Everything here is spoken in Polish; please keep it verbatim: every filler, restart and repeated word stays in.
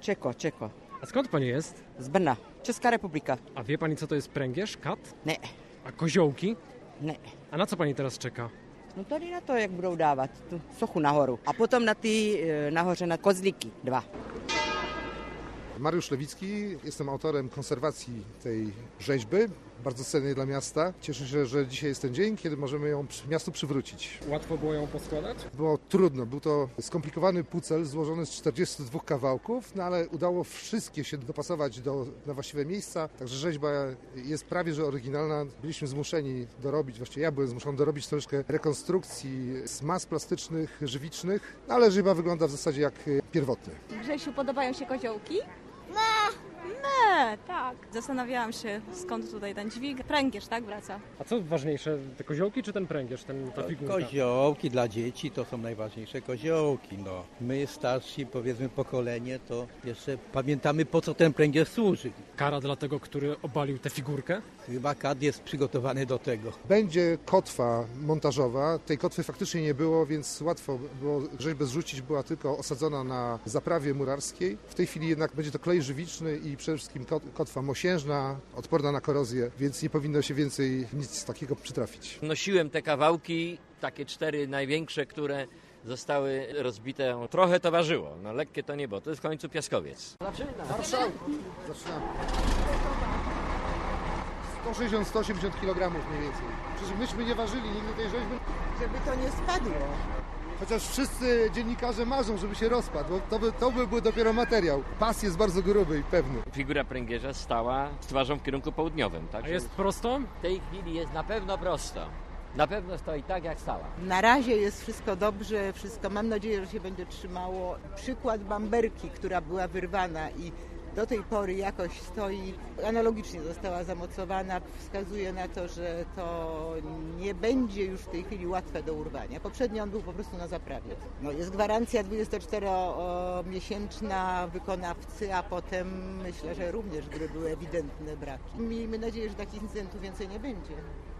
Czeko, Czeko. A skąd pani jest? Z Brna. Česká republika. A wie pani, co to jest pręgierz, kat? Ne, A koziołki? ne. A na co pani teraz czeka? No tady na to, jak budou dávat tu sochu nahoru. A potom na ty e, nahoře na kozlíky, dva. Mariusz Lewicki, jestem autorem konserwacji tej rzeźby, bardzo cennej dla miasta. Cieszę się, że dzisiaj jest ten dzień, kiedy możemy ją przy, miastu przywrócić. Łatwo było ją poskładać? Było trudno, był to skomplikowany pucel złożony z czterdziestu dwóch kawałków, no ale udało wszystkie się dopasować do, na właściwe miejsca, także rzeźba jest prawie że oryginalna. Byliśmy zmuszeni dorobić, właściwie ja byłem zmuszony dorobić troszkę rekonstrukcji z mas plastycznych, żywicznych, no ale rzeźba wygląda w zasadzie jak pierwotnie. Grzesiu, podobają się koziołki? Nie, tak. Zastanawiałam się, skąd tutaj ten dźwig. Pręgierz, tak, wraca. A co ważniejsze, te koziołki czy ten pręgierz, ten, ta figurka? Koziołki dla dzieci to są najważniejsze koziołki. No. My starsi, powiedzmy pokolenie, to jeszcze pamiętamy, po co ten pręgierz służy. Kara dla tego, który obalił tę figurkę? Chyba kad jest przygotowany do tego. Będzie kotwa montażowa. Tej kotwy faktycznie nie było, więc łatwo było rzeźbę zrzucić. Była tylko osadzona na zaprawie murarskiej. W tej chwili jednak będzie to klej żywiczny i przede wszystkim kotwa mosiężna, odporna na korozję, więc nie powinno się więcej nic takiego przytrafić. Nosiłem te kawałki, takie cztery największe, które zostały rozbite. Trochę to ważyło, no lekkie to nie było. To jest w końcu piaskowiec. Warszawa. Zaczynamy. sto sześćdziesiąt do stu osiemdziesięciu kilogramów mniej więcej. Przecież myśmy nie ważyli nigdy tej rzeźby. Żeby to nie spadło. Chociaż wszyscy dziennikarze marzą, żeby się rozpadł, bo to by, to by był dopiero materiał. Pas jest bardzo gruby i pewny. Figura pręgierza stała z twarzą w kierunku południowym. Tak? A jest prosto? W tej chwili jest na pewno prosto. Na pewno stoi tak, jak stała. Na razie jest wszystko dobrze, wszystko mam nadzieję, że się będzie trzymało. Przykład bamberki, która była wyrwana i do tej pory jakoś stoi, analogicznie została zamocowana, wskazuje na to, że to nie będzie już w tej chwili łatwe do urwania. Poprzednio on był po prostu na zaprawie. No, jest gwarancja dwudziestoczteromiesięczna wykonawcy, a potem myślę, że również, gdyby były ewidentne braki. Miejmy nadzieję, że takich incydentów więcej nie będzie.